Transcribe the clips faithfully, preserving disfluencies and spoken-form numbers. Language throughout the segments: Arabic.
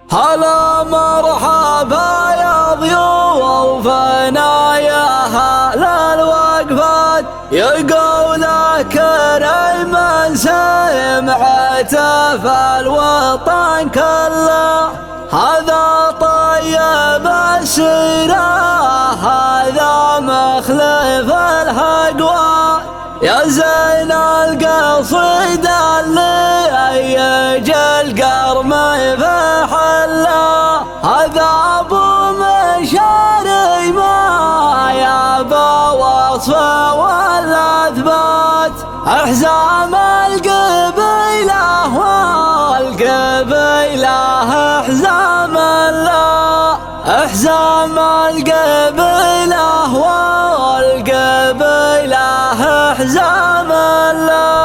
هلا مرحبا يا ضيوفنا يا هل الوقفات، يقول كريم من سمعته في الوطن كله. هذا طيب السيرة هذا مخلف الهقوى، يا زين القصيدة اللي يجي القرم في حله. هذا ابو مشاري ما يابا وصفه والاثبات، احزام القبيله والقبيله احزام الله، احزام القبيله والقبيله احزام الله.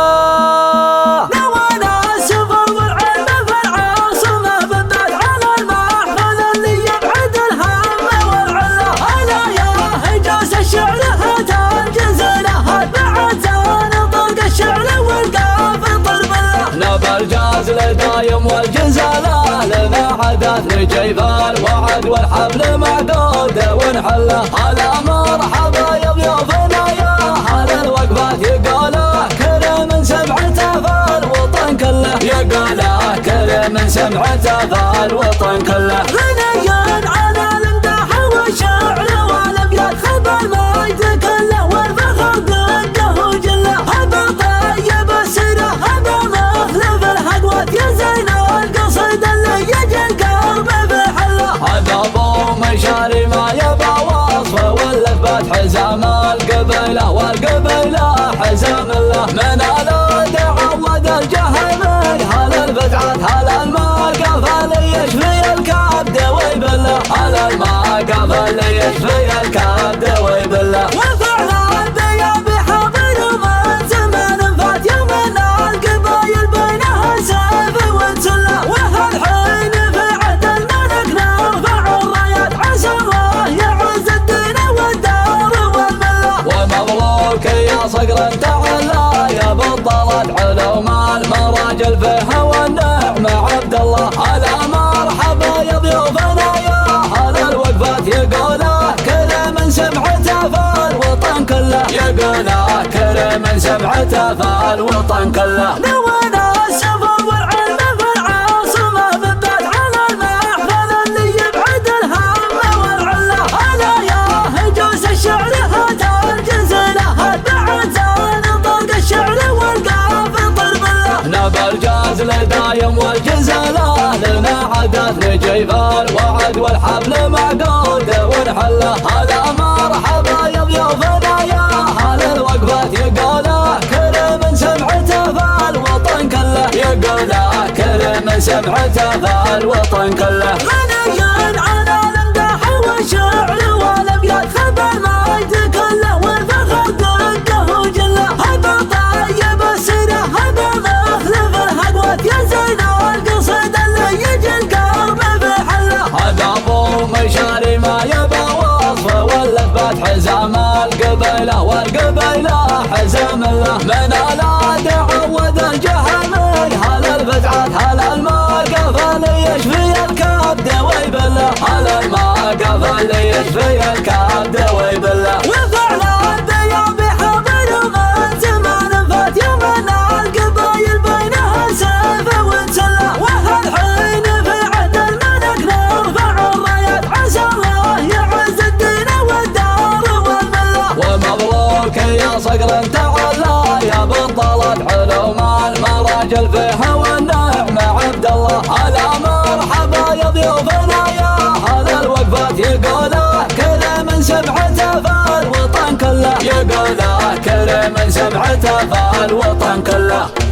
الجاز لدايم والجزالة لنا حدث نجيب الوعد والحبل معدود ونحله. هلا مرحبا يا ضيوفنا يا هل الوقفات، يقوله كريم سمعته في الوطن كله، يقوله كريم سمعته في الوطن كله. غنيان على الامداح والشعر والابيات، خبر المجد كله والفخر ضده وجله. هذا طيب السيره هذا مخلف الهقوات، يا زين القصيدة اللي يجي القلب في حله. هذا ابو مشاري ما يبى وصفه والاثبات، حزام القبيله والقبيله حزام الله. من الا تعود الجهل من هل البدعات، هل الموقف اللي يشفي الكبد ويبله، هل الموقف اللي يشفي الكبد ويبله. وفعلا البيا بحاضر من زمان فات، يوم ان القبايل بينها سيف وسله. وهالحين في عهد الملك نرفع الرايات، عسى الله يعز الدين والدار والمله. ومبروك يا صقر تعالى يا بطلت علوم المراجل فيها والنعمة عبد الله. هلا مرحبا يا ضيوفنا يا هل الوقفات، يقوله كريم سمعته في الوطن كله، يقوله كريم سمعته في الوطن كله. نوانا السفر والعلم في العاصمة بالذات، على المحفل اللي يبعد الهم والعلة. هلا يا هجوس الشعر هات الجزيلة، هات بعد زان طلق الشعر والقاف طرب الله. نبى الجاز لدايم والجزالة لنا حدث نجيب الوعد والحبل معقود ونحله. هلا مرحبا يا ضيوفنا يا هل الوقفات، يقوله كريم سمعته في الوطن كله، يقوله كريم سمعته في الوطن كله. غنيان على الامداح والشعر والابيات، خبر المجد كله والفخر ضده وجله. هذا طيب السيره هذا مخلف الهقوات، يا زين القصيدة اللي يجي القلب في حله. هذا ابو مشاري ما يبى وصفه والاثبات، حزام القبيله والقبيله حزام الله. من الا تعود الجهل من هل البدعات، هل الموقف اللي يشفي الكبد ويبله، هل الموقف اللي يشفي الكبد ويبله. وفعلا البيا بحاضر من زمان فات، يوم ان القبايل بينها سيف وسله. وهالحين في عهد الملك نرفع الرايات، عسى الله يعز الدين والدار والمله. ومبروك يا صقر تعالى يا بطلت علوم المراجل فيها والنعمة عبد الله. هلا مرحبا يا ضيوفنا يا هل الوقفات، يقوله كريم سمعته في الوطن كله، يقوله كريم سمعته في الوطن كله.